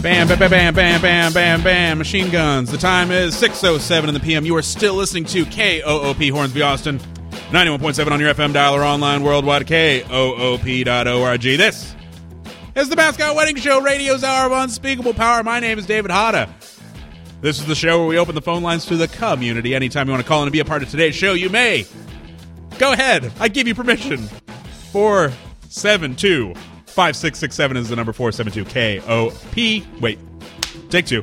Bam, bam, bam, bam, bam, bam, bam, bam. Machine guns. The time is 6:07 in the PM. You are still listening to KOOP Hornsby, Austin. 91.7 on your FM dial or online worldwide at KOOP.org. This is the Mascot Wedding Show, radio's hour of unspeakable power. My name is David Hada. This is the show where we open the phone lines to the community. Anytime you want to call in and be a part of today's show, you may. Go ahead. I give you permission. 472-5667 is the number. 472-KOP. Wait. Take two.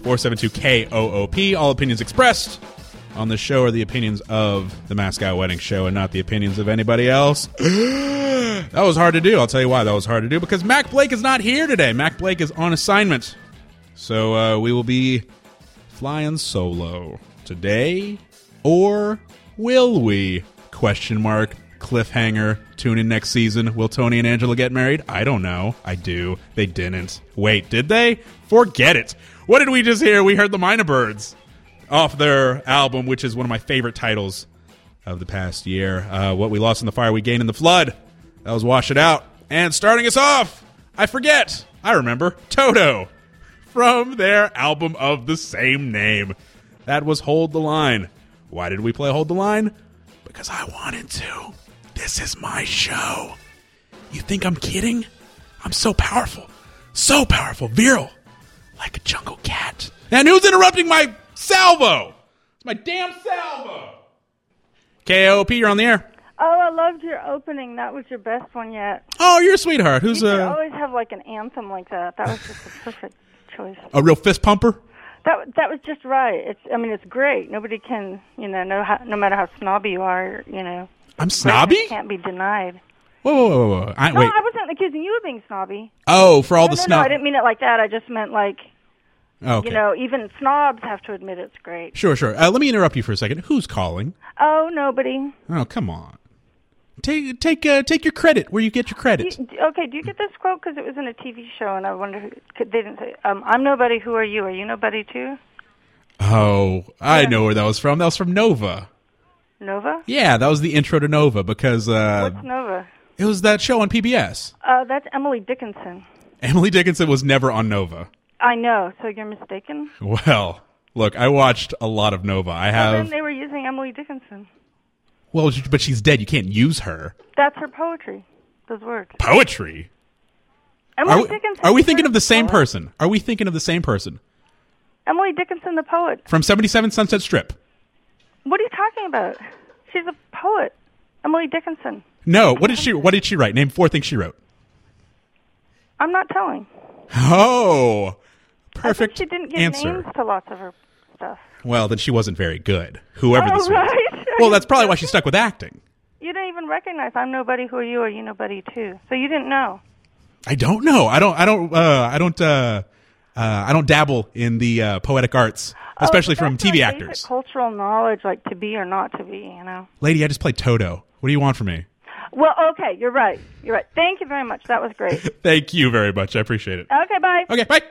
472-KOOP. All opinions expressed on the show are the opinions of the Mascot Wedding Show and not the opinions of anybody else. That was hard to do. I'll tell you why that was hard to do. Because Mac Blake is not here today. Mac Blake is on assignment. So we will be flying solo today. Or will we? Question mark. Cliffhanger. Tune in next season. Will Tony and Angela get married? I don't know. I do. They didn't. Wait, did they? Forget it. What did we just hear? We heard the Minor Birds off their album, which is one of my favorite titles of the past year. What we lost in the fire, we gained in the flood. That was Wash It Out. And starting us off, I remember, Toto from their album of the same name. That was Hold the Line. Why did we play Hold the Line? Because I wanted to. This is my show. You think I'm kidding? I'm so powerful. So powerful. Virile. Like a jungle cat. And who's interrupting my salvo? It's my damn salvo. KOP, you're on the air. Oh, I loved your opening. That was your best one yet. Oh, you're a sweetheart. Who's you always have like an anthem like that. That was just the perfect choice. A real fist pumper? That was just right. It's great. Nobody can, no matter how snobby you are, I'm snobby? Can't be denied. Whoa. Wait. I wasn't accusing you of being snobby. Oh, for all the snob. snob. No, I didn't mean it like that. I just meant like, okay. Even snobs have to admit it's great. Sure. Let me interrupt you for a second. Who's calling? Oh, nobody. Oh, come on. Take your credit where you get your credit. Do you get this quote? Because it was in a TV show, and I wonder who. They didn't say, I'm nobody, who are you? Are you nobody too? Oh, I know where that was from. That was from Nova. Nova? Yeah, that was the intro to Nova because... What's Nova? It was that show on PBS. That's Emily Dickinson. Emily Dickinson was never on Nova. I know, so you're mistaken? Well, look, I watched a lot of Nova. Then they were using Emily Dickinson. Well, but she's dead. You can't use her. That's her poetry. Those words. Poetry? Emily Dickinson. Are we thinking of the same person? Emily Dickinson, the poet. From 77 Sunset Strip. What are you talking about? She's a poet. Emily Dickinson. No, what did she write? Name 4 things she wrote. I'm not telling. Oh, perfect she didn't give answer. Names to lots of her stuff. Well, then she wasn't very good. Whoever this was. Right. Well, that's probably why she stuck with acting. You didn't even recognize I'm nobody, who are you? Are you nobody too? So you didn't know. I don't know. I don't dabble in the poetic arts, especially from TV actors. Basic cultural knowledge, like to be or not to be, Lady, I just played Toto. What do you want from me? Well, okay, you're right. Thank you very much. That was great. Thank you very much. I appreciate it. Okay, bye. Okay, bye.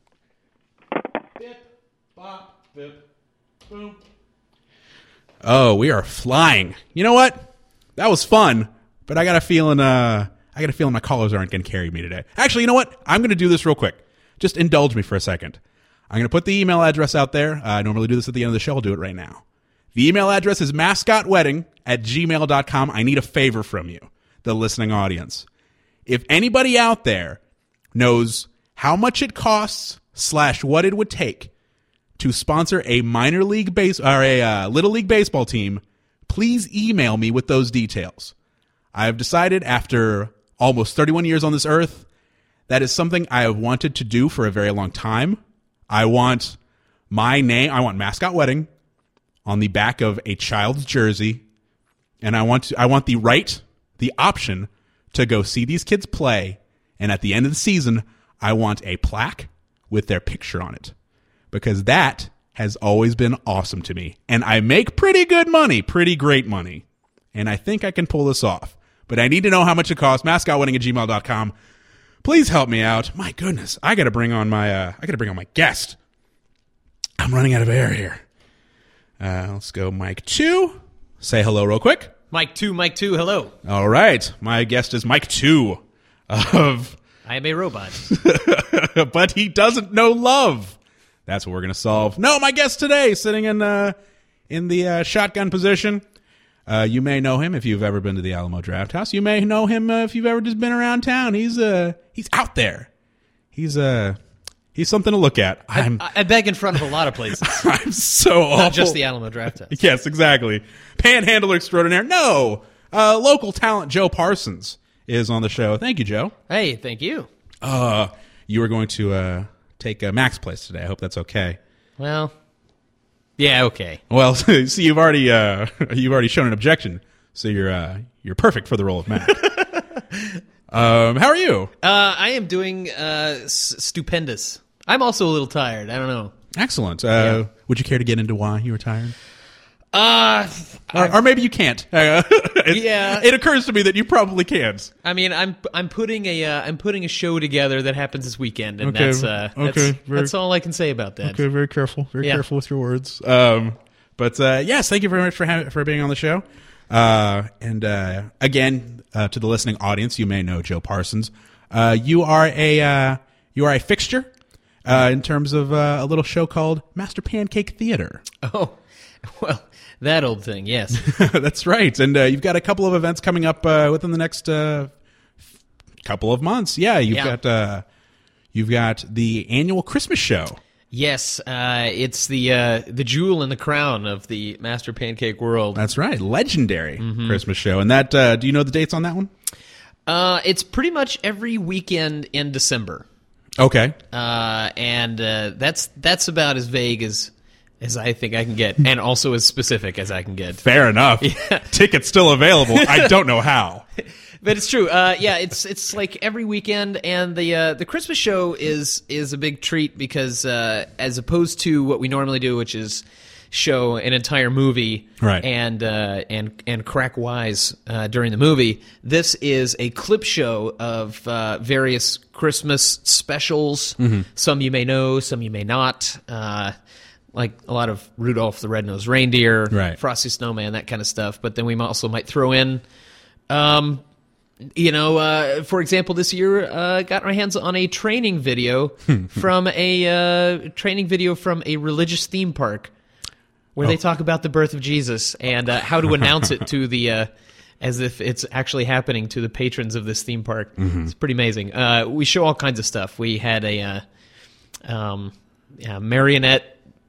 Bip, bop, bip, boom. Oh, we are flying. You know what? That was fun, but I got a feeling my callers aren't going to carry me today. Actually, you know what? I'm going to do this real quick. Just indulge me for a second. I'm going to put the email address out there. I normally do this at the end of the show. I'll do it right now. The email address is mascotwedding@gmail.com. I need a favor from you, the listening audience. If anybody out there knows how much it costs / what it would take to sponsor a minor league a little league baseball team, please email me with those details. I have decided after almost 31 years on this earth, that is something I have wanted to do for a very long time. I want my name, I want Mascot Wedding on the back of a child's jersey, and I want the option to go see these kids play, and at the end of the season, I want a plaque with their picture on it, because that has always been awesome to me, and I make pretty good money, pretty great money, and I think I can pull this off, but I need to know how much it costs. mascotwedding@gmail.com. Please help me out. My goodness, I got to bring on my guest. I'm running out of air here. Let's go, Mike 2. Say hello real quick. Mike 2, hello. All right, my guest is Mike 2 of I am a robot. But he doesn't know love. That's what we're going to solve. No, my guest today, sitting in the shotgun position. You may know him if you've ever been to the Alamo Draft House. You may know him if you've ever just been around town. He's out there. He's something to look at. I beg in front of a lot of places. I'm so awful. Not just the Alamo Draft House. Yes, exactly. Panhandler extraordinaire. No, local talent Joe Parsons is on the show. Thank you, Joe. Hey, thank you. You were going to take Mac's place today. I hope that's okay. Well, yeah, okay. Well, see, you've already shown an objection, so you're perfect for the role of Mac. How are you? I am doing stupendous. I'm also a little tired. I don't know. Excellent. Yeah. Would you care to get into why you were tired? Or maybe you can't. Yeah. It occurs to me that you probably can't. I mean, I'm putting a show together that happens this weekend, and Okay, that's all I can say about that. Okay, very careful. Very careful with your words. But yes, thank you very much for being on the show. And again, to the listening audience, you may know Joe Parsons. You are a fixture in terms of a little show called Master Pancake Theater. Oh, well, that old thing, yes. That's right. And you've got a couple of events coming up within the next couple of months. Yeah, you've got the annual Christmas show. Yes, it's the jewel in the crown of the Master Pancake world. That's right, legendary Christmas show. And that, do you know the dates on that one? It's pretty much every weekend in December. Okay. And that's about as vague as I think I can get, and also as specific as I can get. Fair enough. Yeah. Tickets still available. I don't know how. But it's true. Yeah, it's like every weekend, and the Christmas show is a big treat because as opposed to what we normally do, which is show an entire movie, right, and crack wise during the movie, this is a clip show of various Christmas specials. Mm-hmm. Some you may know, some you may not. Like a lot of Rudolph the Red-Nosed Reindeer, right, Frosty Snowman, that kind of stuff. But then we also might throw in. For example, this year, got my hands on a training video from a religious theme park where they talk about the birth of Jesus and how to announce it to the as if it's actually happening to the patrons of this theme park. Mm-hmm. It's pretty amazing. We show all kinds of stuff. We had a marionette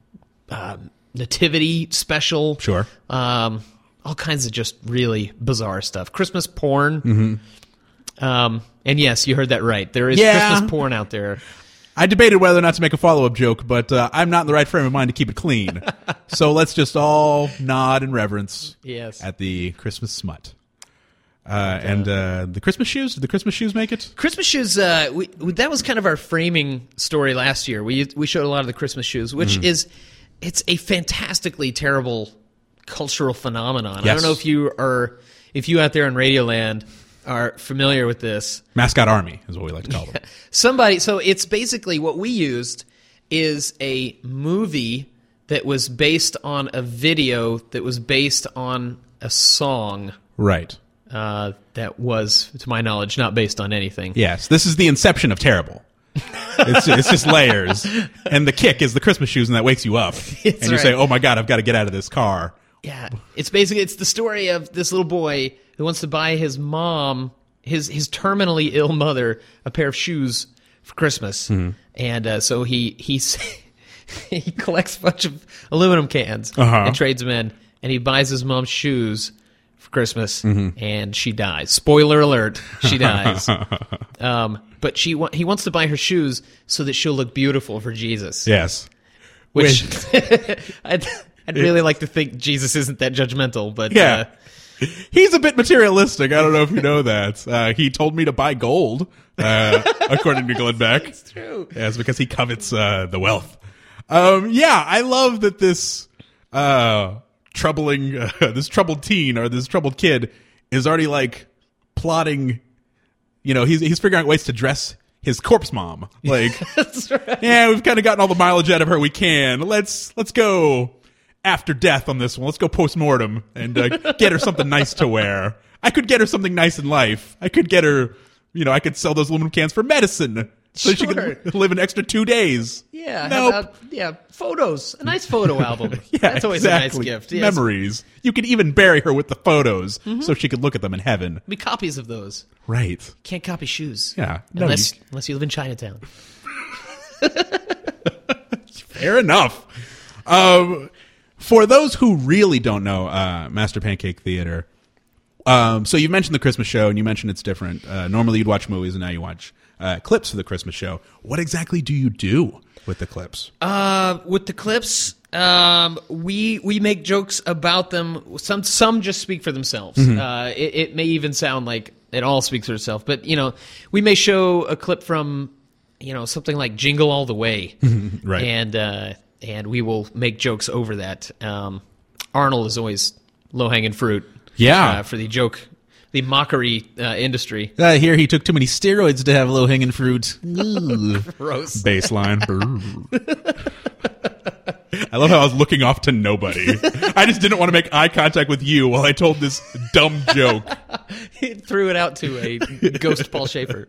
nativity special. Sure. All kinds of just really bizarre stuff. Christmas porn. Mm-hmm. And yes, you heard that right. There is Christmas porn out there. I debated whether or not to make a follow-up joke, but I'm not in the right frame of mind to keep it clean. So let's just all nod in reverence at the Christmas smut. And the Christmas shoes? Did the Christmas shoes make it? Christmas shoes, that was kind of our framing story last year. We showed a lot of the Christmas shoes, which it's a fantastically terrible cultural phenomenon. Yes. I don't know if you out there in Radioland are familiar with this. Mascot Army is what we like to call them. So it's basically what we used is a movie that was based on a video that was based on a song. Right. That was, to my knowledge, not based on anything. Yes, this is the inception of terrible. It's just layers. And the kick is the Christmas shoes, and that wakes you up. And you say, oh my God, I've got to get out of this car. Yeah, it's the story of this little boy who wants to buy his mom, his terminally ill mother, a pair of shoes for Christmas, and so he collects a bunch of aluminum cans and trades them in, and he buys his mom's shoes for Christmas, and she dies. Spoiler alert: she dies. But he wants to buy her shoes so that she'll look beautiful for Jesus. Yes, which I'd really like to think Jesus isn't that judgmental, but yeah. He's a bit materialistic. I don't know if you know that. He told me to buy gold, according to Glenn Beck. It's true. Yeah, it's because he covets the wealth. I love that this troubled teen or this troubled kid is already like plotting. You know, he's figuring out ways to dress his corpse mom. Like, that's right. Yeah, we've kind of gotten all the mileage out of her we can. Let's go after death on this one. Let's go post-mortem and get her something nice to wear. I could get her something nice in life. I could get her I could sell those aluminum cans for medicine. So she Sure. could live an extra 2 days. Yeah, Nope. how about, photos. A nice photo album. Yeah, That's always exactly. a nice gift. Yes. Memories. You could even bury her with the photos so she could look at them in heaven. Be copies of those. Right. Can't copy shoes. Yeah. No, Unless you live in Chinatown. fair enough. For those who really don't know Master Pancake Theater, so you mentioned the Christmas show, and you mentioned it's different. Normally you'd watch movies, and now you watch clips of the Christmas show. What exactly do you do with the clips? With the clips, we make jokes about them. Some just speak for themselves. It may even sound like it all speaks for itself. But we may show a clip from something like Jingle All the Way, Right. and we will make jokes over that. Arnold is always low hanging fruit. Yeah. For the mockery industry. Here he took too many steroids to have low-hanging fruit. Gross. Baseline. I love how I was looking off to nobody. I just didn't want to make eye contact with you while I told this dumb joke. He threw it out to a ghost Paul Schaefer.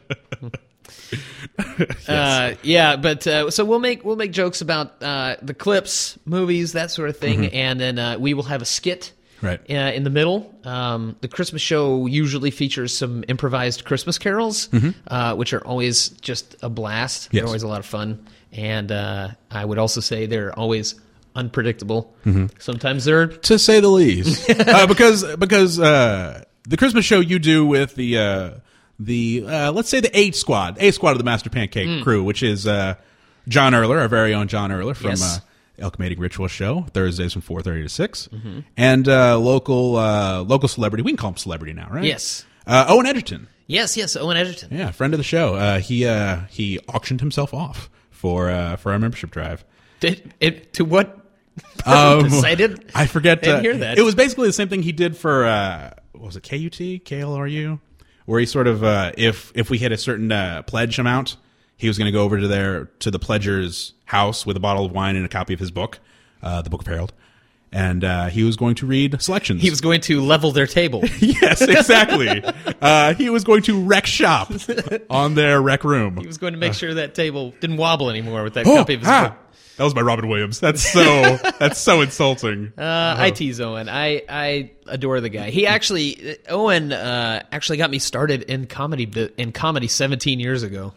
So we'll make jokes about the clips, movies, that sort of thing, and then we will have a skit. Right. In the middle. The Christmas show usually features some improvised Christmas carols, which are always just a blast. They're Yes. always a lot of fun. And I would also say they're always unpredictable. Sometimes they're... To say the least. Because the Christmas show you do with the let's say the A squad of the Master Pancake crew, which is John Erler, our very own John Erler from Yes. Elk Mating Ritual Show, Thursdays from 4:30 to 6, and local celebrity. We can call him celebrity now, right? Yes. Owen Edgerton. Yes, Owen Edgerton. Yeah, friend of the show. He auctioned himself off for our membership drive. To what purpose? I forget. didn't hear that. It was basically the same thing he did for what was it, KUT, KLRU, where he sort of if we hit a certain pledge amount, he was going to go over to the pledger's house with a bottle of wine and a copy of his book, the Book of Harold, and he was going to read selections. He was going to level their table. Yes, exactly. He was going to wreck shop on their rec room. He was going to make sure that table didn't wobble anymore with that copy of his book. That was my Robin Williams. That's so insulting. I tease Owen. I adore the guy. Owen actually got me started in comedy 17 years ago.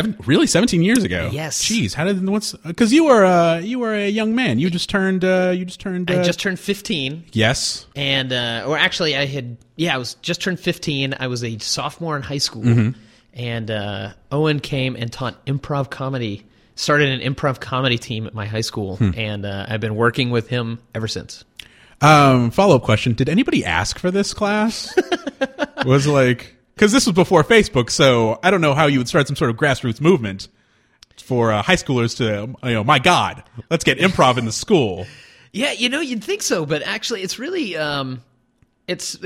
17 years ago. Yes. Jeez, because you were a young man. You just turned. I just turned 15. Yes. And or actually, I was just turned 15. I was a sophomore in high school, and Owen came and taught improv comedy. Started an improv comedy team at my high school, and I've been working with him ever since. Follow-up question: did anybody ask for this class? Was because this was before Facebook, so I don't know how you would start some sort of grassroots movement for high schoolers to, my God, let's get improv in the school. Yeah, you'd think so, but actually, it's really, it's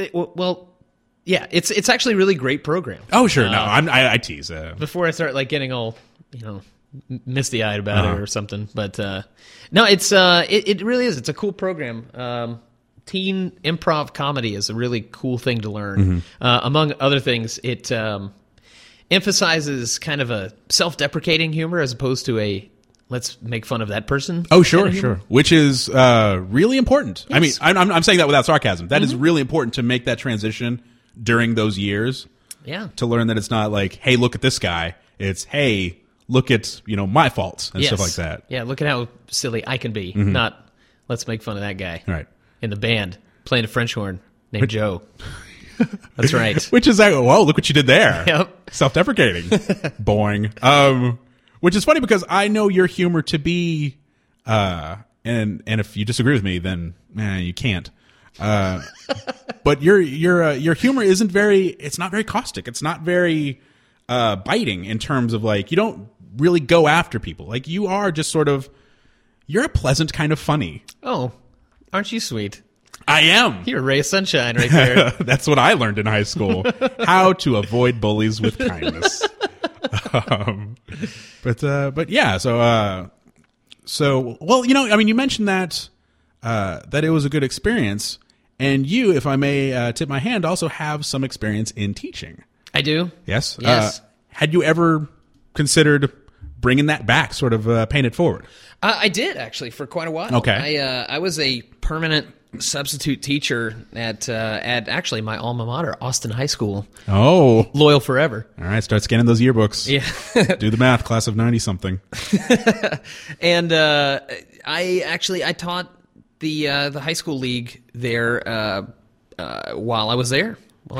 actually a really great program. Oh, sure. No, I tease. Before I start getting all, misty-eyed about it or something, but no, it really is. It's a cool program. Teen improv comedy is a really cool thing to learn. Among other things, it emphasizes kind of a self-deprecating humor as opposed to a let's make fun of that person. Oh, sure. Which is really important. Yes. I mean, I'm saying that without sarcasm. That is really important to make that transition during those years. Yeah. To learn that it's not like, hey, look at this guy. It's, hey, look at, my faults and stuff like that. Yeah, look at how silly I can be. Not let's make fun of that guy. Right. In the band, playing a French horn named Joe. That's right. Which is like, whoa, look what you did there. Yep. Self-deprecating. Boing. Which is funny because I know your humor to be, and if you disagree with me, then you can't. But your humor isn't it's not very caustic. It's not very biting in terms of you don't really go after people. You are just you're a pleasant kind of funny. Oh, aren't you sweet? I am. You're a ray of sunshine right there. That's what I learned in high school. How to avoid bullies with kindness. But yeah, so well, you mentioned that it was a good experience, and you, if I may tip my hand, also have some experience in teaching. I do. Yes. Yes. Had you ever considered bringing that back, sort of paying it forward? I did, actually, for quite a while. Okay. I was a permanent substitute teacher at actually my alma mater, Austin High School. Oh. Loyal forever. All right, start scanning those yearbooks. Yeah. Do the math, class of 90-something. And I taught the high school league there while I was there.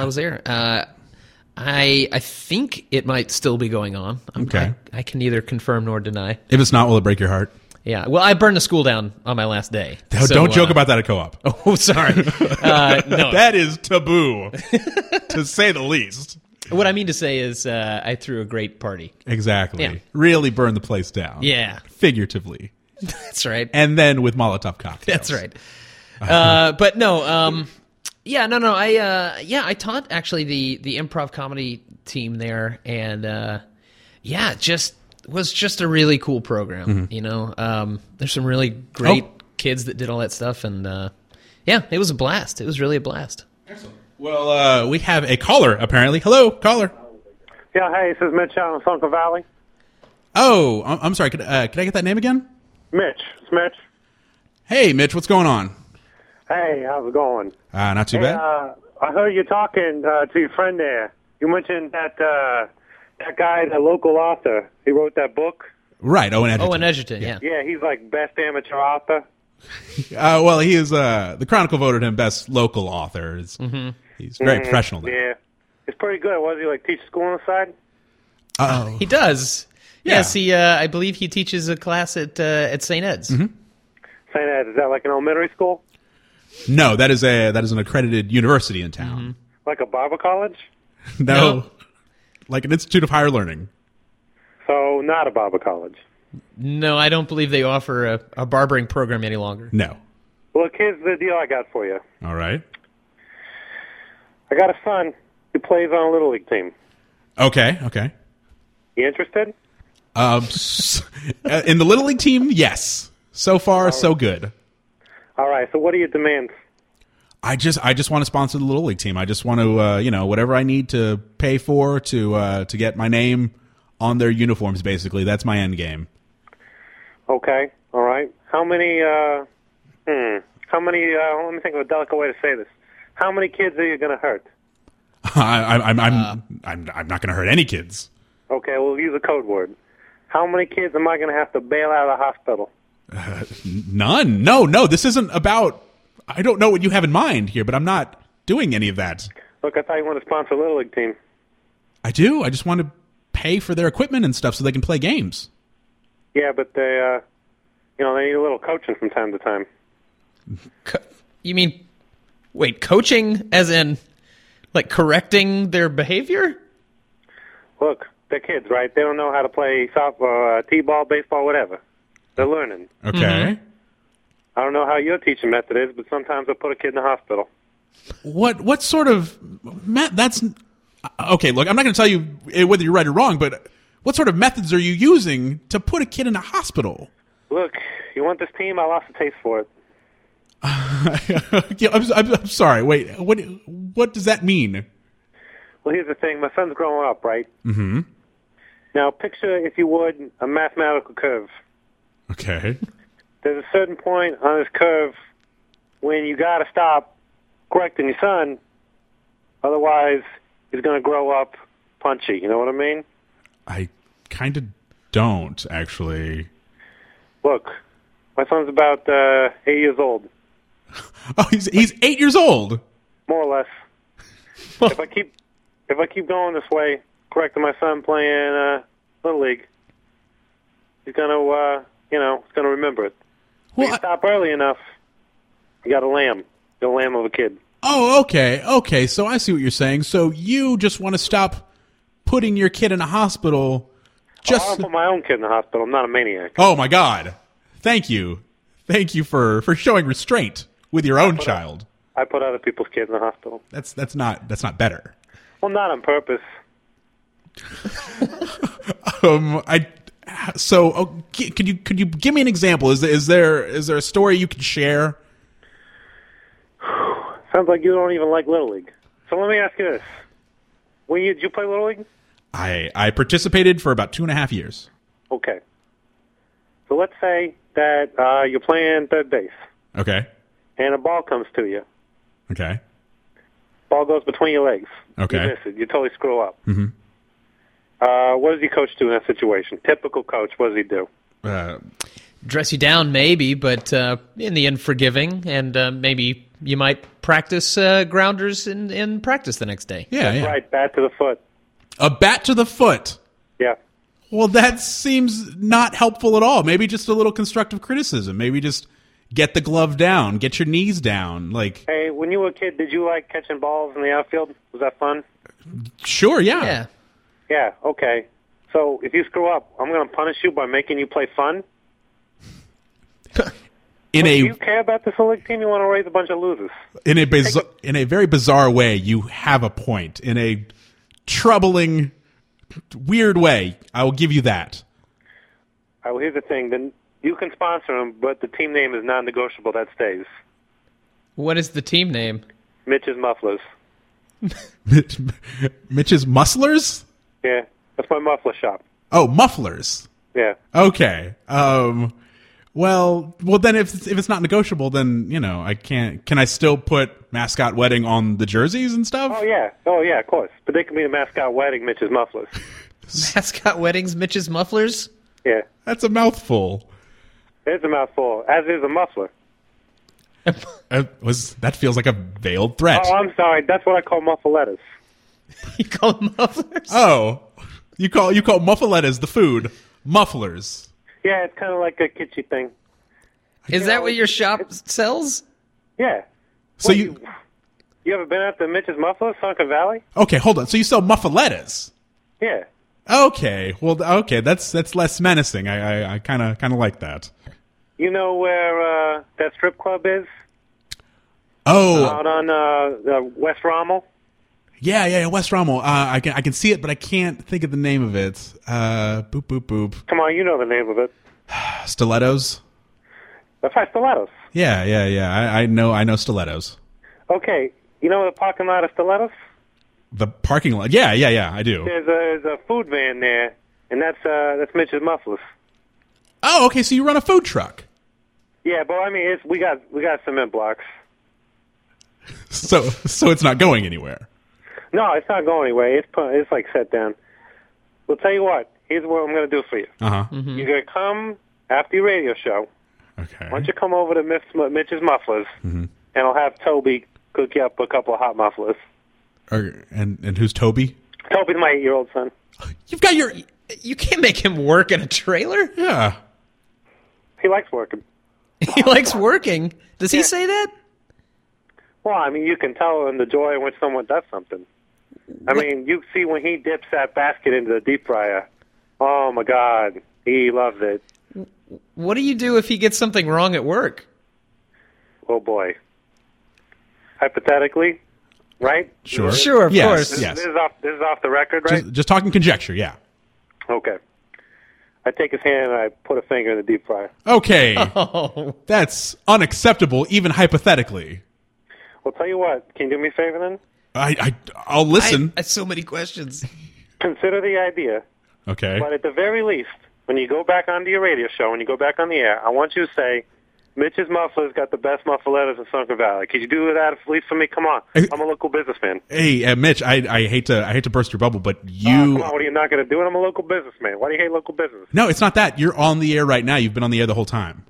I think it might still be going on. Okay. I can neither confirm nor deny. If it's not, will it break your heart? Yeah. Well, I burned the school down on my last day. Don't joke about that at co-op. Oh, sorry. No. That is taboo, to say the least. What I mean to say is I threw a great party. Exactly. Yeah. Really burn the place down. Yeah. Figuratively. That's right. And then with Molotov cocktails. That's right. But no, I taught actually the improv comedy team there, and was just a really cool program. Mm-hmm. There's some really great kids that did all that stuff, and it was a blast. It was really a blast. Excellent. Well, we have a caller apparently. Hello, caller. Yeah, hey, this is Mitch out in Sunken Valley. Oh, I'm sorry. Could I get that name again? Mitch. It's Mitch. Hey, Mitch. What's going on? Hey, how's it going? Not too bad. I heard you talking to your friend there. You mentioned that guy, the local author. He wrote that book. Right, Owen Edgerton. Owen Edgerton, yeah. Yeah, he's like best amateur author. Well, he is. The Chronicle voted him best local author. He's very professional now. Yeah, it's pretty good. Was he like teach school on the side? Uh-oh. He does. Yeah. Yes, he. I believe he teaches a class at St. Ed's. St. Ed, is that like an elementary school? No, that is an accredited university in town. Like a barber college? No, like an institute of higher learning. So not a barber college. No, I don't believe they offer a barbering program any longer. No. Look, here's the deal I got for you. All right. I got a son who plays on a Little League team. Okay. You interested? In the Little League team, yes. So far, so good. All right, so what are your demands? I just want to sponsor the Little League team. I just want to, whatever I need to pay for to get my name on their uniforms. Basically, that's my end game. Okay, all right. How many? Let me think of a delicate way to say this. How many kids are you going to hurt? I'm not going to hurt any kids. Okay, we'll use a code word. How many kids am I going to have to bail out of the hospital? None. No. This isn't about. I don't know what you have in mind here, but I'm not doing any of that. Look, I thought you wanted to sponsor a Little League team. I do. I just want to pay for their equipment and stuff so they can play games. Yeah, but they need a little coaching from time to time. You mean, wait, coaching as in, like, correcting their behavior? Look, they're kids, right? They don't know how to play softball, t-ball, baseball, whatever. They're learning. Okay. I don't know how your teaching method is, but sometimes I put a kid in the hospital. What sort of that's okay, look, I'm not going to tell you whether you're right or wrong, but what sort of methods are you using to put a kid in a hospital? Look, you want this team? I lost a taste for it. Yeah, I'm sorry. Wait, what does that mean? Well, here's the thing. My son's growing up, right? Mm-hmm. Now, picture, if you would, a mathematical curve. Okay. There's a certain point on this curve when you got to stop correcting your son, otherwise he's going to grow up punchy. You know what I mean? I kind of don't, actually. Look, my son's about 8 years old. Oh, he's 8 years old. More or less. If I keep going this way, correcting my son playing Little League, he's gonna he's gonna remember it. If you stop early enough, you got a lamb. You're a lamb of a kid. Oh, okay. So I see what you're saying. So you just want to stop putting your kid in a hospital. I don't put my own kid in the hospital. I'm not a maniac. Oh my God! Thank you for showing restraint with your own child. I put other people's kids in the hospital. That's not better. Well, not on purpose. Could you give me an example? Is there a story you can share? Sounds like you don't even like Little League. So let me ask you this: Did you play Little League? I participated for about 2.5 years. Okay. So let's say that you're playing third base, Okay. and a ball comes to you. Okay. Ball goes between your legs. Okay. You miss it. You totally screw up. Mm-hmm. What does your coach do in that situation? Typical coach, what does he do? Dress you down, maybe, but in the end, forgiving, and maybe you might practice grounders in practice the next day. Yeah. Right, bat to the foot. A bat to the foot. Yeah. Well, that seems not helpful at all. Maybe just a little constructive criticism. Maybe just get the glove down, get your knees down. Like, Hey, when you were a kid, did you like catching balls in the outfield? Was that fun? sure, yeah. Yeah. Yeah, okay. So if you screw up, I'm going to punish you by making you play fun? In Do a you care about this Little League team? You want to raise a bunch of losers? in a very bizarre way, you have a point. In a troubling, weird way, I will give you that. All right, well, here's the thing. Then you can sponsor them, but the team name is non-negotiable. That stays. What is the team name? Mitch's Mufflers. Mitch's Mustlers? Yeah, that's my muffler shop. Oh, mufflers. Yeah. Okay. Well, then if it's not negotiable, then I can't. Can I still put mascot wedding on the jerseys and stuff? Oh, yeah, of course. But they can be the mascot wedding, Mitch's Mufflers. Mascot weddings, Mitch's Mufflers? Yeah. That's a mouthful. It's a mouthful, as is a muffler. That feels like a veiled threat. Oh, I'm sorry. That's what I call muffaletas. You call them mufflers? Oh, you call muffalettas the food mufflers. Yeah, it's kind of like a kitschy thing. Is that what your shop sells? Yeah. So What, you ever been out to Mitch's Mufflers, Sunken Valley? okay? Hold on. So you sell muffalettas? Yeah. Okay. Well, okay. That's less menacing. I kind of like that. You know where that strip club is? Oh, Out on West Rommel? yeah. West Rommel. I can see it, but I can't think of the name of it. Boop boop boop. Come on, you know the name of it. Stilettos. That's right, Stilettos. Yeah. I know stilettos. Okay, you know the parking lot of Stilettos? The parking lot. Yeah. I do. There's a food van there, and that's Mitch's Mufflers. Oh, okay. So you run a food truck. Yeah, but I mean, we got cement blocks. So it's not going anywhere. No, it's not going anywhere. It's like set down. Well, tell you what. Here's what I'm going to do for you. Uh huh. You're going to come after your radio show. Okay. Why don't you come over to Mitch's Mufflers, and I'll have Toby cook you up a couple of hot mufflers. And who's Toby? Toby's my 8-year-old son. You've got your You can't make him work in a trailer. yeah. He likes working. He likes working. Does he say that? Well, I mean, you can tell in the joy in which someone does something. I mean, you see when he dips that basket into the deep fryer. Oh, my God. He loves it. What do you do if he gets something wrong at work? Oh, boy. Hypothetically, right? Sure. Sure, of Yes, course. yes. This is off the record, right? Just talking conjecture. Yeah. Okay. I take his hand and I put a finger in the deep fryer. Okay. Oh, That's unacceptable, even hypothetically. Well, tell you what. Can you do me a favor then? I'll listen. I so many questions. Consider the idea. Okay. But at the very least, when you go back onto your radio show, when you go back on the air, I want you to say, Mitch's Mufflers got the best muffaletas in Sunken Valley. Could you do that at least for me? Come on. I'm a local businessman. Hey, Mitch. I hate to burst your bubble, but Come you. on, what are you not going to do? I'm a local businessman. Why do you hate local business? No, it's not that. You're on the air right now. You've been on the air the whole time.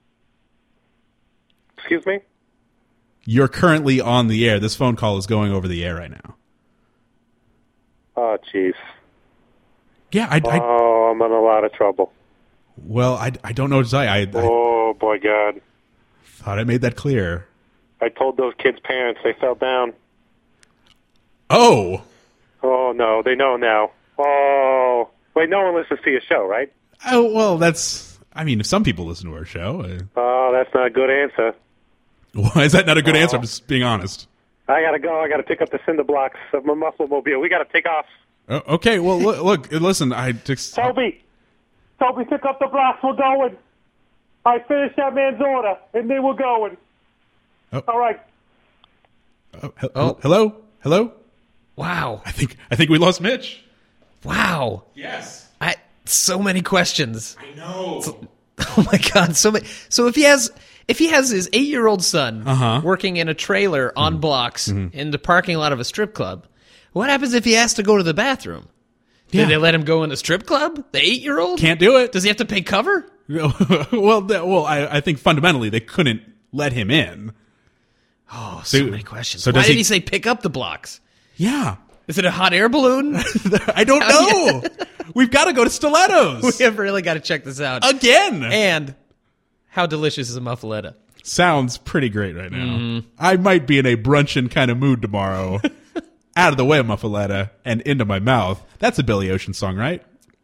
Excuse me? You're currently on the air. This phone call is going over the air right now. Oh, jeez. Yeah, I Oh, I'm in a lot of trouble. well, I don't know what to tell you. I Oh, boy, God. thought I made that clear. I told those kids' parents. They fell down. Oh, Oh, no. They know now. Oh. Wait, no one listens to your show, right? well, that's. I mean, if some people listen to our show, Oh, that's not a good answer. why is that not a good answer? I'm just being honest. I got to go. I got to pick up the cinder blocks of my muffler mobile. We got to take off. Oh, okay, well, look, listen. Toby, pick up the blocks. We're going. I finished that man's order, and then we're going. Oh. All right. Hello. Wow. I think we lost Mitch. Wow. Yes. So many questions. I know. Oh my God, so many. So if he has his 8-year-old son working in a trailer on blocks in the parking lot of a strip club, what happens if he has to go to the bathroom? Did they let him go in the strip club? The 8-year-old Can't do it. Does he have to pay cover? I think fundamentally they couldn't let him in. Oh, so many questions. So Why does did he say pick up the blocks? Yeah. Is it a hot air balloon? I don't know. We've got to go to Stilettos. We have really got to check this out. Again. And how delicious is a muffaletta? Sounds pretty great right now. I might be in a brunchin' kind of mood tomorrow. Out of the way, muffaletta, and into my mouth. That's a Billy Ocean song, right?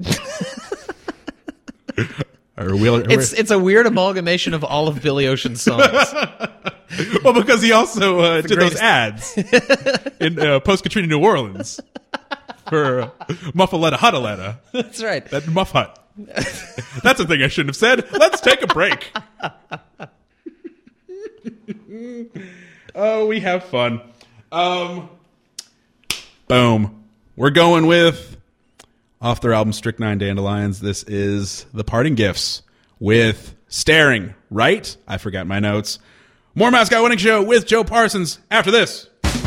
It's a weird amalgamation of all of Billy Ocean's songs. Well, because he also did those ads in post-Katrina New Orleans for Muffaletta Huttaletta. That's right. That Muff Hut. That's a thing I shouldn't have said. Let's take a break. Oh, we have fun. Boom. We're going with, off their album Strychnine Dandelions, this is The Parting Gifts with Staring, right? I forgot my notes. More Mascot Winning Show with Joe Parsons after this.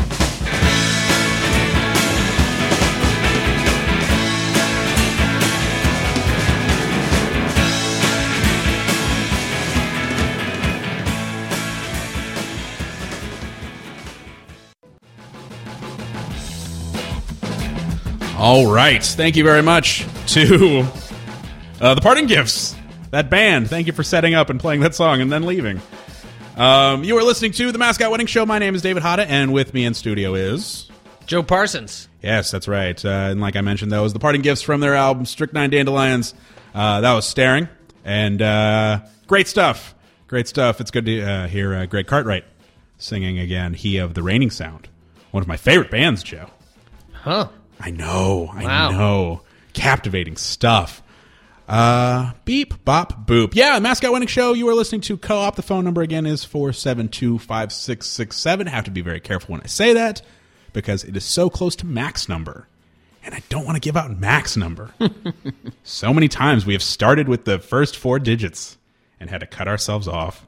All right. Thank you very much to The Parting Gifts, that band. Thank you for setting up and playing that song and then leaving. You are listening to The Mascot Winning Show. My name is David Hatta, and with me in studio is... Joe Parsons. Yes, that's right. And like I mentioned, that was The Parting Gifts from their album Strychnine Dandelions. That was Staring. And great stuff. Great stuff. It's good to hear Greg Cartwright singing again, He of the Raining Sound. One of my favorite bands, Joe. Huh. I know. Wow. I know. Captivating stuff. Beep, bop, boop. Yeah, Mascot Winning Show. You are listening to Co-op. The phone number again is 472-5667. Have to be very careful when I say that because it is so close to Mac's number. And I don't want to give out Mac's number. So many times we have started with the first 4 digits and had to cut ourselves off.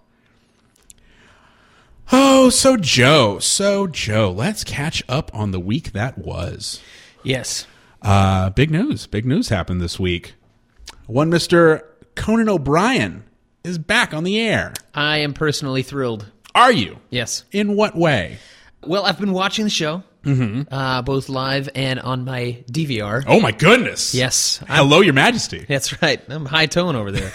Oh, so Joe, let's catch up on the week that was. Yes. Big news. Big news happened this week. One Mr. Conan O'Brien is back on the air. I am personally thrilled. Are you? Yes. In what way? Well, I've been watching the show, both live and on my DVR. Oh, my goodness. Yes. Hello, Your Majesty. That's right. I'm high tone over there.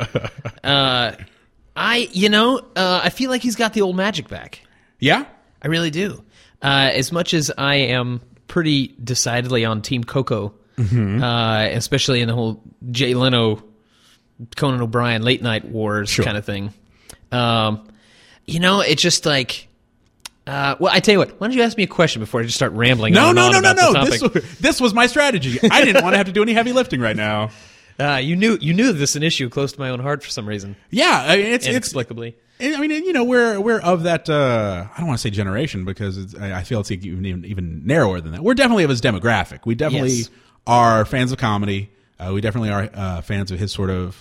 I feel like he's got the old magic back. Yeah? I really do. As much as I am pretty decidedly on Team Coco, especially in the whole Jay Leno, Conan O'Brien late night wars kind of thing. It's just like, well, I tell you what, why don't you ask me a question before I just start rambling No. about the topic? This was my strategy. I didn't want to have to do any heavy lifting right now. You knew this is an issue close to my own heart for some reason. Yeah, I mean, it's inexplicably. I mean, we're of that. I don't want to say generation because I feel it's even narrower than that. We're definitely of his demographic. We definitely are fans of comedy. We definitely are fans of his sort of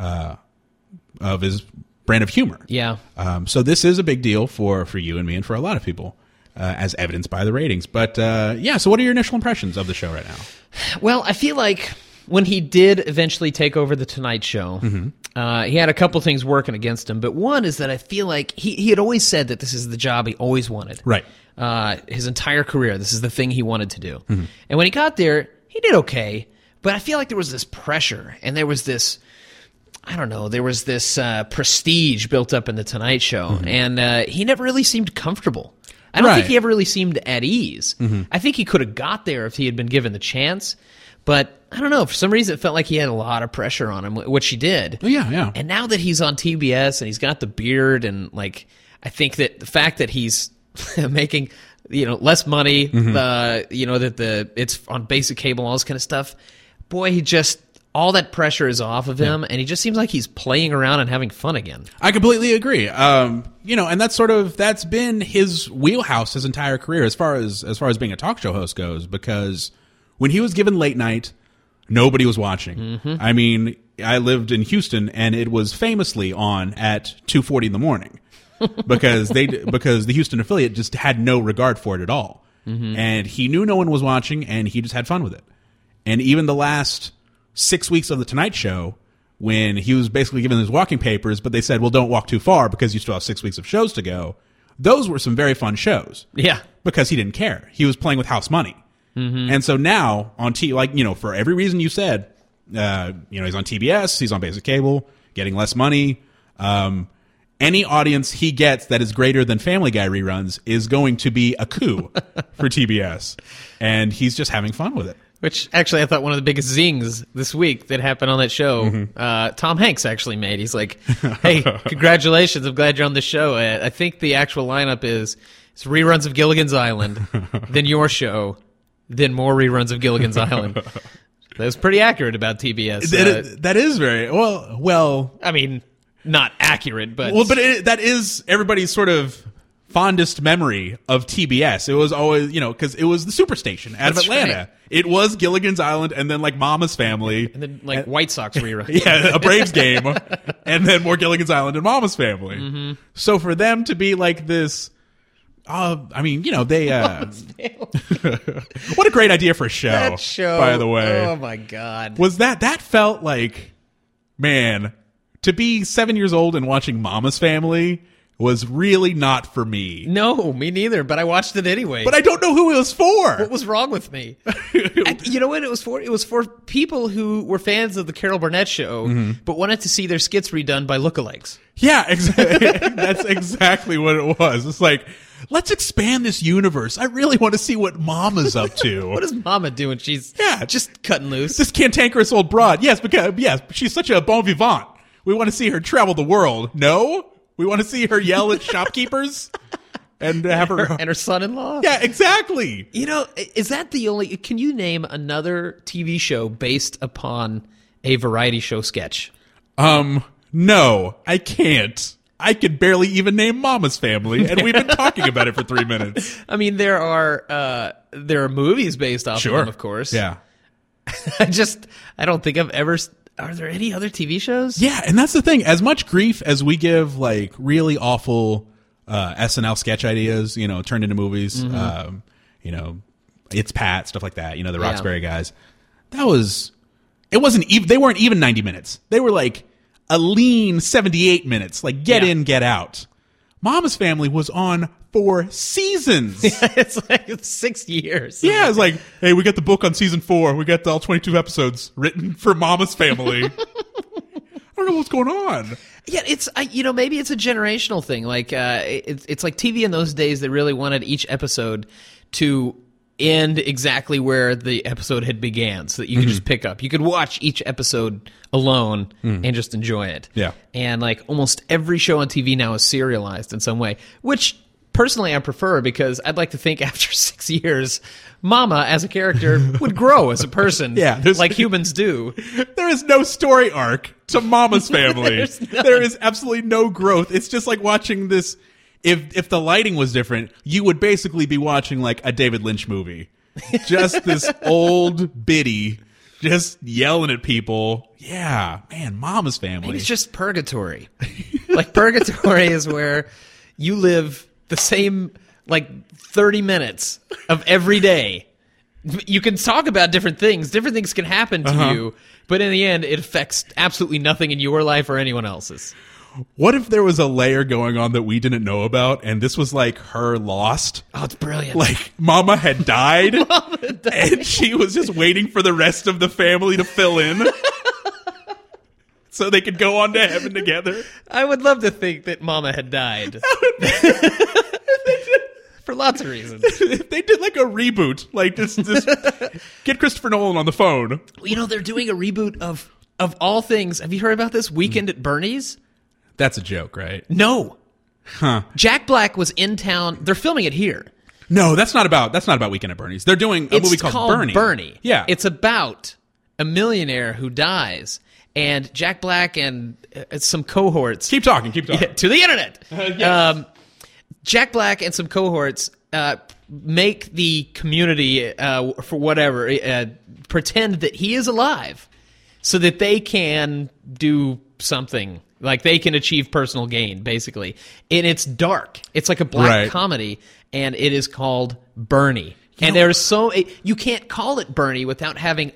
his brand of humor. Yeah. So this is a big deal for you and me and for a lot of people, as evidenced by the ratings. But so what are your initial impressions of the show right now? Well, I feel like when he did eventually take over the Tonight Show, he had a couple things working against him. But one is that I feel like he had always said that this is the job he always wanted. Right. His entire career, this is the thing he wanted to do. And when he got there, he did okay. But I feel like there was this pressure, and there was this, prestige built up in the Tonight Show. And he never really seemed comfortable. I don't think he ever really seemed at ease. I think he could have got there if he had been given the chance. But I don't know. For some reason, it felt like he had a lot of pressure on him, which he did. Yeah. And now that he's on TBS and he's got the beard, and I think that the fact that he's making less money, that it's on basic cable, all this kind of stuff. Boy, all that pressure is off of him, and he just seems like he's playing around and having fun again. I completely agree. And that's been his wheelhouse his entire career as far as being a talk show host goes, because when he was given late night, nobody was watching. Mm-hmm. I mean, I lived in Houston, and it was famously on at 2:40 in the morning because the Houston affiliate just had no regard for it at all. Mm-hmm. And he knew no one was watching, and he just had fun with it. And even the last 6 weeks of The Tonight Show, when he was basically given his walking papers, but they said, well, don't walk too far because you still have 6 weeks of shows to go. Those were some very fun shows. Yeah. Because he didn't care. He was playing with house money. Mm-hmm. And so now on for every reason you said, he's on TBS, he's on basic cable, getting less money. Any audience he gets that is greater than Family Guy reruns is going to be a coup for TBS. And he's just having fun with it. Which, actually, I thought one of the biggest zings this week that happened on that show, Mm-hmm. Tom Hanks actually made. He's like, hey, congratulations, I'm glad you're on the show. I think the actual lineup is reruns of Gilligan's Island, then your show, then more reruns of Gilligan's Island. That was pretty accurate about TBS. That is very, well. I mean, not accurate, but... Well, but that is everybody's sort of fondest memory of TBS. It was always, because it was the Superstation out of Atlanta. Right. It was Gilligan's Island, and then like Mama's Family, and then White Sox rerun. Yeah, a Braves game, and then more Gilligan's Island and Mama's Family. Mm-hmm. So for them to be like this, they what a great idea for a show. That show, by the way. Oh my God, was that felt like, man, to be 7 years old and watching Mama's Family was really not for me. No, me neither, but I watched it anyway. But I don't know who it was for. What was wrong with me? You know what it was for? It was for people who were fans of the Carol Burnett show, but wanted to see their skits redone by lookalikes. Yeah, exactly. That's exactly what it was. It's like, let's expand this universe. I really want to see what Mama's up to. What is Mama doing? She's just cutting loose. This cantankerous old broad. Yes, because she's such a bon vivant. We want to see her travel the world. No? We want to see her yell at shopkeepers and have her and her son-in-law. Yeah, exactly. Is that the only? Can you name another TV show based upon a variety show sketch? No, I can't. I could barely even name Mama's Family, and we've been talking about it for 3 minutes. I mean, there are movies based off of them, of course. Yeah. I don't think I've ever. Are there any other TV shows? Yeah, and that's the thing. As much grief as we give, like, really awful SNL sketch ideas, turned into movies, It's Pat, stuff like that, the Roxbury guys. It wasn't even, they weren't even 90 minutes. They were like a lean 78 minutes, like get in, get out. Mama's Family was on for seasons. It's like 6 years. Yeah, it's like, hey, we got the book on season 4. We got all 22 episodes written for Mama's Family. I don't know what's going on. Yeah, it's maybe it's a generational thing. Like it's like TV in those days. They really wanted each episode to end exactly where the episode had began, so that you could just pick up. You could watch each episode alone and just enjoy it. Yeah, and like almost every show on TV now is serialized in some way, which personally I prefer, because I'd like to think after 6 years, Mama as a character would grow as a person, like humans do. There is no story arc to Mama's Family. There is absolutely no growth. It's just like watching this. If the lighting was different, you would basically be watching like a David Lynch movie. Just this old biddy just yelling at people. Yeah, man, Mama's Family. Maybe it's just purgatory. Like purgatory is where you live the same like 30 minutes of every day. You can talk about different things. Different things can happen to you, but in the end, it affects absolutely nothing in your life or anyone else's. What if there was a layer going on that we didn't know about, and this was like her lost? Oh, it's brilliant. Like, Mama had died, and she was just waiting for the rest of the family to fill in so they could go on to heaven together. I would love to think that Mama had died. For lots of reasons. If they did like a reboot, like this get Christopher Nolan on the phone. They're doing a reboot of all things. Have you heard about this? Weekend at Bernie's? That's a joke, right? No. Huh. Jack Black was in town. They're filming it here. No, that's not about Weekend at Bernie's. They're doing a movie called Bernie. Bernie. Yeah. It's about a millionaire who dies, and Jack Black and some cohorts Keep talking. to the internet. Yes. Jack Black and some cohorts make the community, for whatever, pretend that he is alive so that they can do something. Like they can achieve personal gain, basically. And it's dark. It's like a black comedy, and it is called Bernie. And there's you can't call it Bernie without having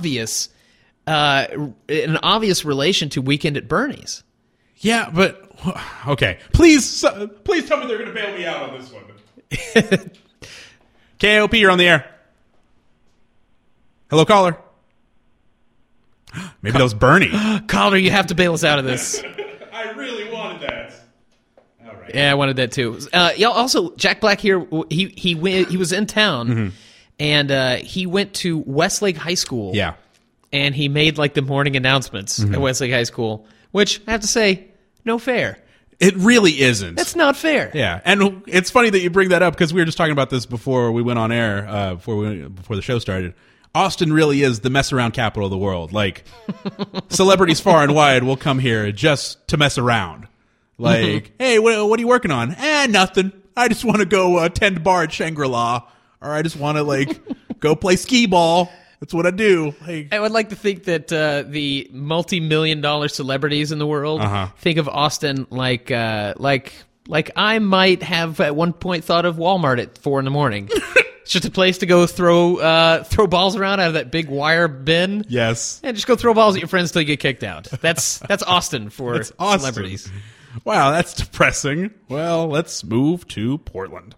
an obvious relation to Weekend at Bernie's. Yeah, but okay. Please tell me they're going to bail me out on this one. KOP, you're on the air. Hello, caller. Maybe that was Bernie. Caller, you have to bail us out of this. I really wanted that. All right. Yeah, I wanted that too. Also, Jack Black here. He was in town, and he went to Westlake High School. Yeah. And he made like the morning announcements at Westlake High School, which I have to say, no fair. It really isn't. That's not fair. Yeah, and it's funny that you bring that up because we were just talking about this before we went on air, before the show started. Austin really is the mess around capital of the world. Like, celebrities far and wide will come here just to mess around. Like, hey, what are you working on? Nothing. I just want to go tend bar at Shangri-La, or I just want to go play skee ball. That's what I do. Hey. I would like to think that the multi-million-dollar celebrities in the world think of Austin like I might have at one point thought of Walmart at 4 a.m. It's just a place to go throw balls around out of that big wire bin. Yes. And just go throw balls at your friends till you get kicked out. That's Austin for That's Austin. celebrities. Wow, that's depressing. Well, let's move to Portland.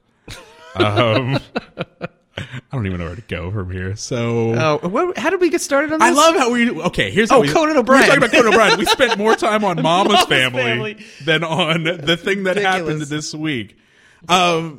I don't even know where to go from here. So, how did we get started on this? I love how we. Okay, here's how Conan O'Brien. We're talking about Conan O'Brien. We spent more time on Mama's Family than on the thing that happened this week. I've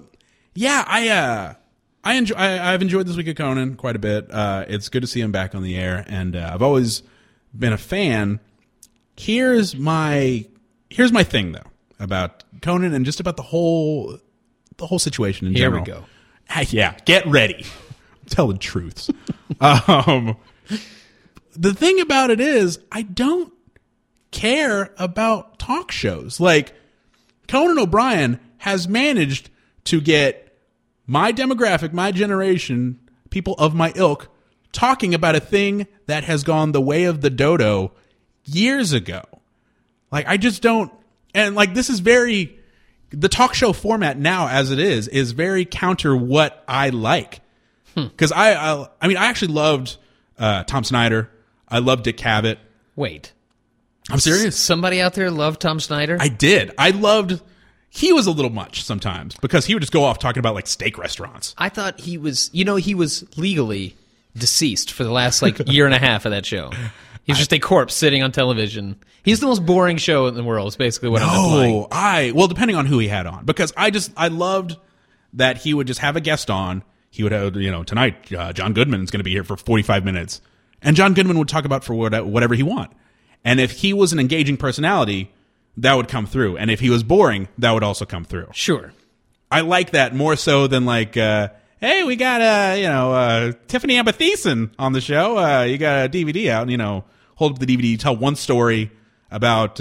enjoyed this week of Conan quite a bit. It's good to see him back on the air, and I've always been a fan. Here's my thing though about Conan and just about the whole situation in general. Here we go. Yeah, get ready. I'm telling truths. The thing about it is, I don't care about talk shows. Like, Conan O'Brien has managed to get my demographic, my generation, people of my ilk, talking about a thing that has gone the way of the dodo years ago. Like, I just don't... And, this is very... The talk show format now, as it is very counter what I like. Because I actually loved Tom Snyder. I loved Dick Cavett. Wait, I'm serious. Somebody out there loved Tom Snyder? I did. I loved. He was a little much sometimes because he would just go off talking about steak restaurants. I thought he was. He was legally deceased for the last year and a half of that show. He's just a corpse sitting on television. He's the most boring show in the world, is basically what I'm implying. Well, depending on who he had on. Because I loved that he would just have a guest on. He would have, tonight, John Goodman is going to be here for 45 minutes. And John Goodman would talk about for whatever he want. And if he was an engaging personality, that would come through. And if he was boring, that would also come through. Sure. I like that more so than hey, we got, Tiffany Amber Thiessen on the show. You got a DVD out and, hold up the DVD, tell one story about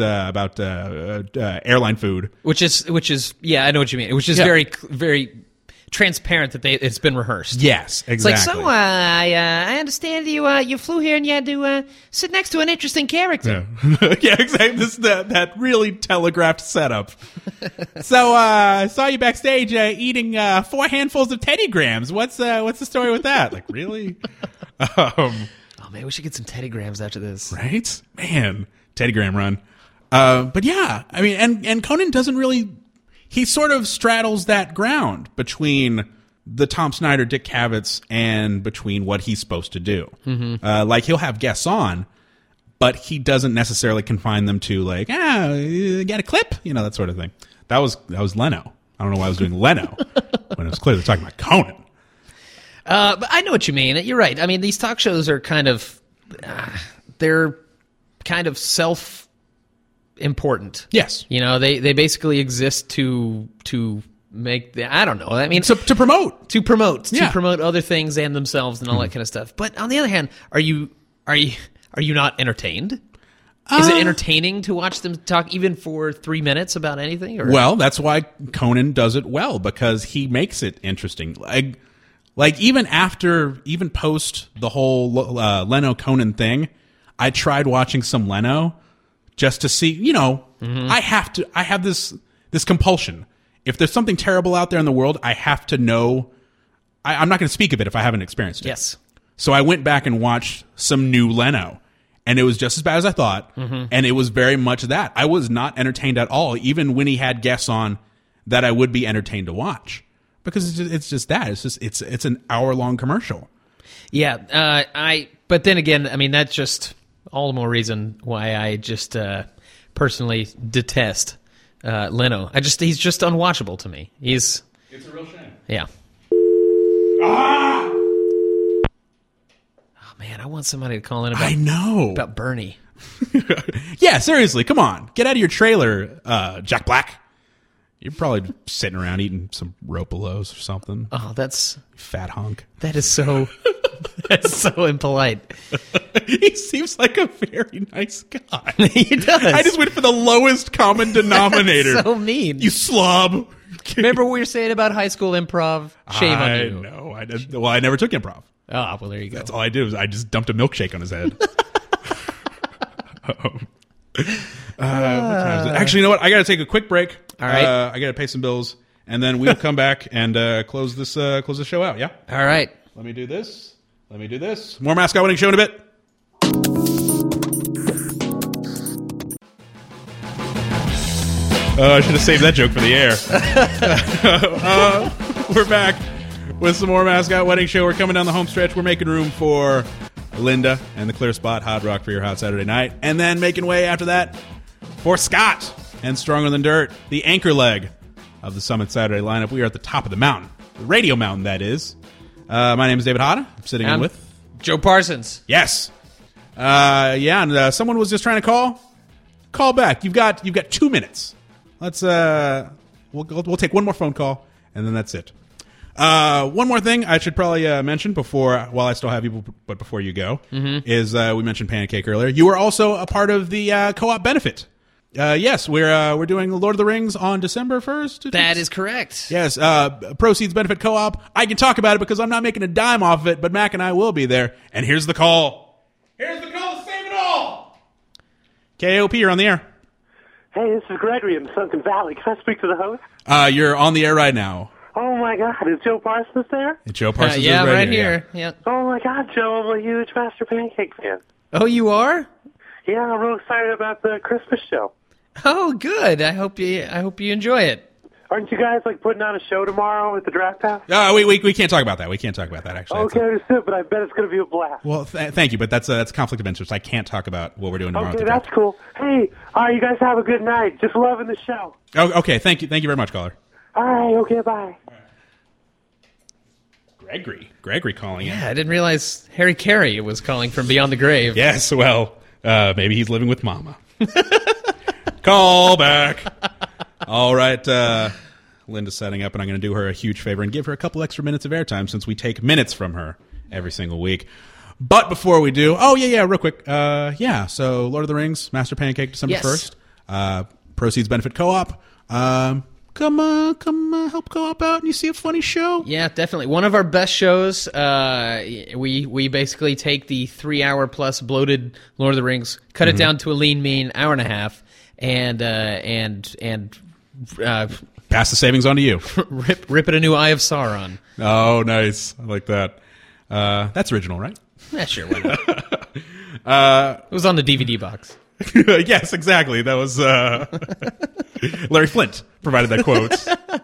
airline food. Which is, yeah, I know what you mean. Which is very, very transparent that it's been rehearsed. Yes, exactly. It's like, I understand you flew here and you had to sit next to an interesting character. Yeah, yeah, exactly. This that really telegraphed setup. So I saw you backstage eating 4 handfuls of Teddy Grahams. What's the story with that? Really? Oh man, we should get some Teddy Grahams after this. Right? Man, Teddy Graham run. But yeah, I mean, and Conan doesn't really. He sort of straddles that ground between the Tom Snyder, Dick Cavetts, and between what he's supposed to do. Mm-hmm. He'll have guests on, but he doesn't necessarily confine them to you got a clip, that sort of thing. That was Leno. I don't know why I was doing Leno when it was clearly talking about Conan. But I know what you mean. You're right. I mean, these talk shows are kind of they're kind of self-important. Yes. They basically exist to make I don't know. I mean, to promote other things and themselves and all that kind of stuff. But on the other hand, are you Are you not entertained? Is it entertaining to watch them talk even for 3 minutes about anything? Or? Well, that's why Conan does it well, because he makes it interesting. Like even post the whole Leno Conan thing, I tried watching some Leno just to see, I have this compulsion. If there's something terrible out there in the world, I have to know. I'm not going to speak of it if I haven't experienced it. Yes. So I went back and watched some new Leno, and it was just as bad as I thought, and it was very much that. I was not entertained at all, even when he had guests on that I would be entertained to watch, because it's just that. It's an hour-long commercial. Yeah, but then again, I mean, that's just all the more reason why I just personally detest Leno. He's just unwatchable to me. It's a real shame. Yeah. Ah! Oh man, I want somebody to call in about Bernie. Yeah, seriously, come on. Get out of your trailer, Jack Black. You're probably sitting around eating some Ropalos or something. Oh, that's fat hunk. That is so that's so impolite. He seems like a very nice guy. He does. I just went for the lowest common denominator. That's so mean. You slob. Remember what you were saying about high school improv? Shame on you. No, I never took improv. Oh, well, there you go. That's all I did was I just dumped a milkshake on his head. What time is it? Actually, you know what? I got to take a quick break. All right. I got to pay some bills, and then we'll come back and close this show out. Yeah. All right. Let me do this. More Mascot Winning Show in a bit. I should have saved that joke for the air. We're back with some more Mascot Wedding Show. We're coming down the home stretch. We're making room for Linda and the Clear Spot Hot Rock for your hot Saturday night. And then making way after that for Scott and Stronger Than Dirt, the anchor leg of the Summit Saturday lineup. We are at the top of the mountain. The radio mountain, that is. My name is David Hada. I'm sitting in with Joe Parsons. Yes. And someone was just trying to call. Call back. You've got 2 minutes. Let's we'll take one more phone call, and then that's it. One more thing I should probably mention while I still have you, but before you go, is we mentioned Pancake earlier. You are also a part of the co-op benefit. Yes, we're doing Lord of the Rings on December 1st. That is correct. Yes, proceeds benefit co-op. I can talk about it because I'm not making a dime off of it, but Mac and I will be there. And here's the call. Here's the call to save it all. KOP, you're on the air. Hey, this is Gregory in Sunken Valley. Can I speak to the host? You're on the air right now. Oh, my God. Is Joe Parsons there? Joe Parsons yeah, is right here. Yeah. Oh, my God, Joe. I'm a huge Master Pancake fan. Oh, you are? Yeah, I'm real excited about the Christmas show. Oh, good. I hope you enjoy it. Aren't you guys putting on a show tomorrow at the Draft House? We can't talk about that. We can't talk about that, actually. Okay, understood, but I bet it's going to be a blast. Well, thank you, but that's a conflict of interest. I can't talk about what we're doing tomorrow. Okay, that's cool. Hey, you guys have a good night. Just loving the show. Oh, okay, thank you very much, caller. All right, okay, bye. Gregory calling in. Yeah, I didn't realize Harry Carey was calling from beyond the grave. Yes, well, maybe he's living with Mama. Call back. All right, Linda's setting up, and I'm going to do her a huge favor and give her a couple extra minutes of airtime since we take minutes from her every single week. But before we do, real quick. So Lord of the Rings, Master Pancake, December 1st. Proceeds benefit co-op. Come help co-op out and you see a funny show. Yeah, definitely. One of our best shows. We basically take the 3-hour plus bloated Lord of the Rings, cut it down to a lean, mean hour and a half, and pass the savings on to you. rip it a new Eye of Sauron. Oh, nice. I like that. That's original, right? Yeah, sure. Why not? It was on the DVD box. Yes, exactly. That was Larry Flint provided that quote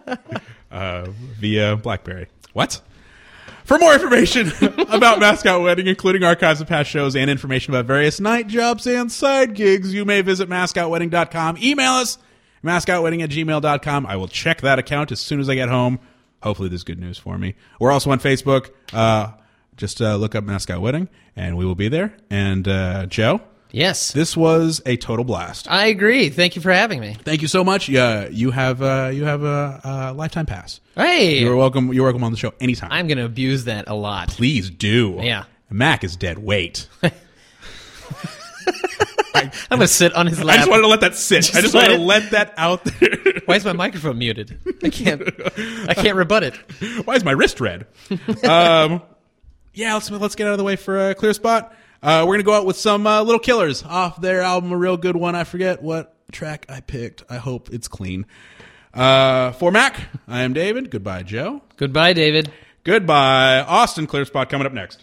via BlackBerry. What? For more information about Mascot Wedding, including archives of past shows and information about various night jobs and side gigs, you may visit mascotwedding.com. Email us, mascotwedding@gmail.com. I will check that account as soon as I get home. Hopefully there's good news for me. We're also on Facebook. Just look up Mascot Wedding, and we will be there. And Joe? Yes. This was a total blast. I agree. Thank you for having me. Thank you so much. You have a lifetime pass. Hey. You're welcome on the show anytime. I'm going to abuse that a lot. Please do. Yeah. Mac is dead weight. I'm going to sit on his lap. I just wanted to let that sit. I just wanted to let that out there. Why is my microphone muted? I can't rebut it. Why is my wrist red? Yeah, let's get out of the way for a clear spot. We're going to go out with some Little Killers off their album, a real good one. I forget what track I picked. I hope it's clean. For Mac, I am David. Goodbye, Joe. Goodbye, David. Goodbye, Austin. Clear spot coming up next.